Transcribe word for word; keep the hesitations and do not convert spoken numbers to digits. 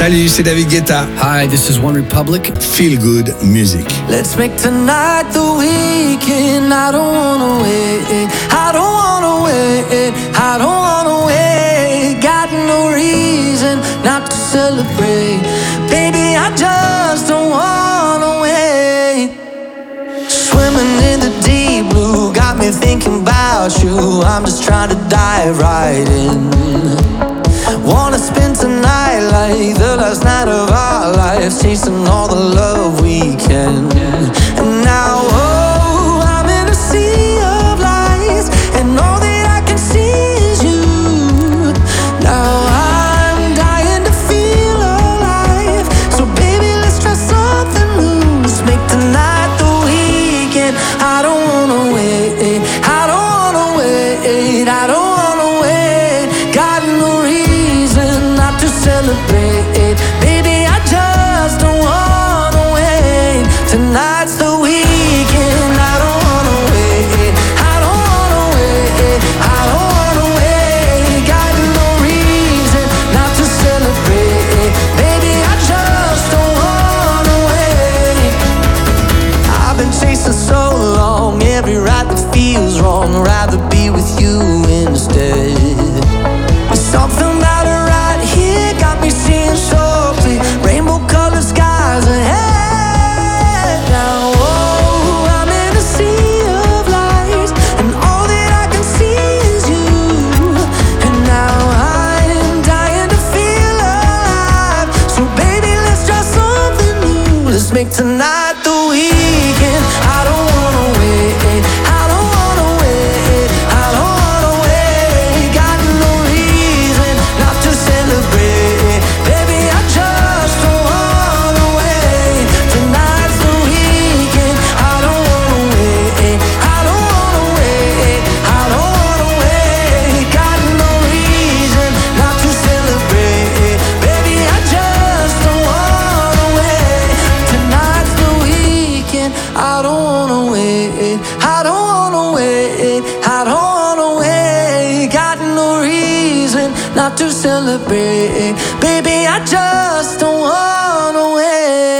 Salut, c'est David Guetta. Hi, this is One Republic. Feel Good Music. Let's make tonight the weekend. I don't wanna wait. I don't wanna wait. I don't wanna wait. Got no reason not to celebrate. Baby, I just don't wanna wait. Swimming in the deep blue got me thinking about you. I'm just trying to dive right in. Wanna spend tonight like the last night of our lives, chasing all the love we can. And now, oh, I'm in a sea of lies, and all that I can see is you. Now I'm dying to feel alive, so baby, let's try something new. Let's make tonight the weekend. I don't wanna wait, I don't wanna wait, I don't wanna wait. Got no reason not to celebrate. Baby, I just don't wanna wait. Tonight's the weekend. I don't wanna wait. I don't wanna wait. I don't wanna wait. Got no reason not to celebrate. Baby, I just don't wanna wait. I've been chasing so long, every ride that feels wrong. Rather be with you instead. Something about it right here got me seeing so clear. Rainbow colored skies ahead. Now, oh, I'm in a sea of lights, and all that I can see is you. And now I'm dying to feel alive, so baby, let's try something new. Let's make tonight the weekend. I don't wanna wait. I don't wanna wait. I don't wanna wait. Got no reason not to celebrate. Baby, I just don't wanna wait. Tonight's the weekend. I don't wanna wait. I don't wanna wait. I don't wanna wait. Got no reason not to celebrate. Baby, I just don't wanna wait. Tonight's the weekend. I don't wanna wait. I don't wanna wait. I don't wanna wait. Got no reason not to celebrate. Baby, I just don't wanna wait.